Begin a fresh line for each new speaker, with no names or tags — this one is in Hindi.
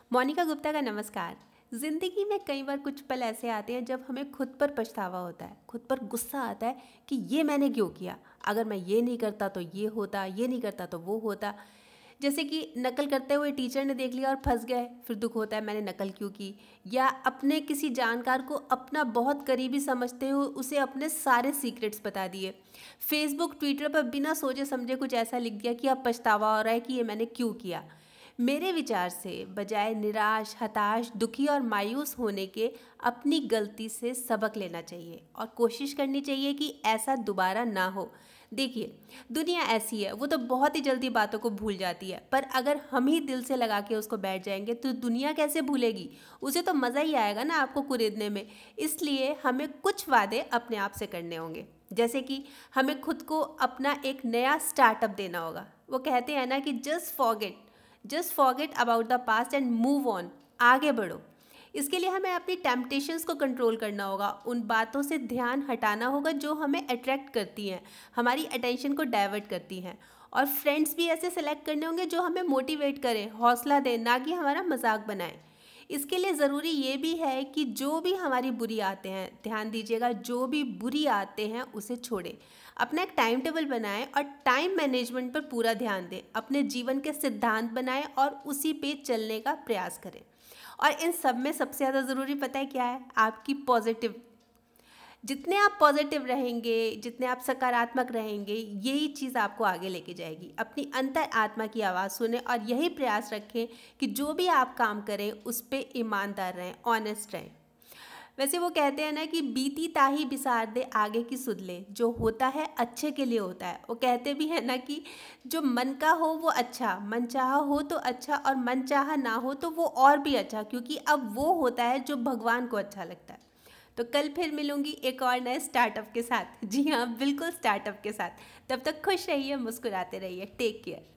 मोनिका गुप्ता का नमस्कार। ज़िंदगी में कई बार कुछ पल ऐसे आते हैं जब हमें खुद पर पछतावा होता है, खुद पर गुस्सा आता है कि ये मैंने क्यों किया। अगर मैं ये नहीं करता तो ये होता, ये नहीं करता तो वो होता। जैसे कि नकल करते हुए टीचर ने देख लिया और फंस गए, फिर दुख होता है मैंने नकल क्यों की। या अपने किसी जानकार को अपना बहुत करीबी समझते हुए उसे अपने सारे सीक्रेट्स बता दिए। फेसबुक ट्विटर पर बिना सोचे समझे कुछ ऐसा लिख दिया कि अब पछतावा हो रहा है कि ये मैंने क्यों किया। मेरे विचार से बजाय निराश, हताश, दुखी और मायूस होने के अपनी गलती से सबक लेना चाहिए और कोशिश करनी चाहिए कि ऐसा दोबारा ना हो। देखिए, दुनिया ऐसी है, वो तो बहुत ही जल्दी बातों को भूल जाती है, पर अगर हम ही दिल से लगा के उसको बैठ जाएंगे तो दुनिया कैसे भूलेगी। उसे तो मज़ा ही आएगा ना आपको कुरेदने में। इसलिए हमें कुछ वादे अपने आप से करने होंगे, जैसे कि हमें खुद को अपना एक नया स्टार्टअप देना होगा। वो कहते हैं ना कि just forget about the past and move on. आगे बढ़ो। इसके लिए हमें अपनी टेम्पटेशंस को कंट्रोल करना होगा, उन बातों से ध्यान हटाना होगा जो हमें अट्रैक्ट करती हैं, हमारी अटेंशन को डाइवर्ट करती हैं। और फ्रेंड्स भी ऐसे सेलेक्ट करने होंगे जो हमें मोटिवेट करें, हौसला दें, ना कि हमारा मजाक बनाएं। इसके लिए ज़रूरी ये भी है कि जो भी हमारी बुरी आते हैं, ध्यान दीजिएगा, जो भी बुरी आते हैं उसे छोड़ें। अपना एक टाइम टेबल बनाएं और टाइम मैनेजमेंट पर पूरा ध्यान दें। अपने जीवन के सिद्धांत बनाएं और उसी पे चलने का प्रयास करें। और इन सब में सबसे ज़्यादा ज़रूरी पता है क्या है? आपकी पॉजिटिव। जितने आप पॉजिटिव रहेंगे, जितने आप सकारात्मक रहेंगे, यही चीज़ आपको आगे लेके जाएगी। अपनी अंतर आत्मा की आवाज़ सुने और यही प्रयास रखें कि जो भी आप काम करें उस पर ईमानदार रहें, ऑनेस्ट रहें। वैसे वो कहते हैं ना कि बीती ताही बिसार दे आगे की सुध ले। जो होता है अच्छे के लिए होता है। वो कहते भी है ना कि जो मन का हो वो अच्छा, मन चाहा हो तो अच्छा, और मन चाहा ना हो तो वो और भी अच्छा, क्योंकि अब वो होता है जो भगवान को अच्छा लगता है। तो कल फिर मिलूंगी एक और नए स्टार्टअप के साथ। जी हाँ, बिल्कुल स्टार्टअप के साथ। तब तक खुश रहिए, मुस्कुराते रहिए। Take care.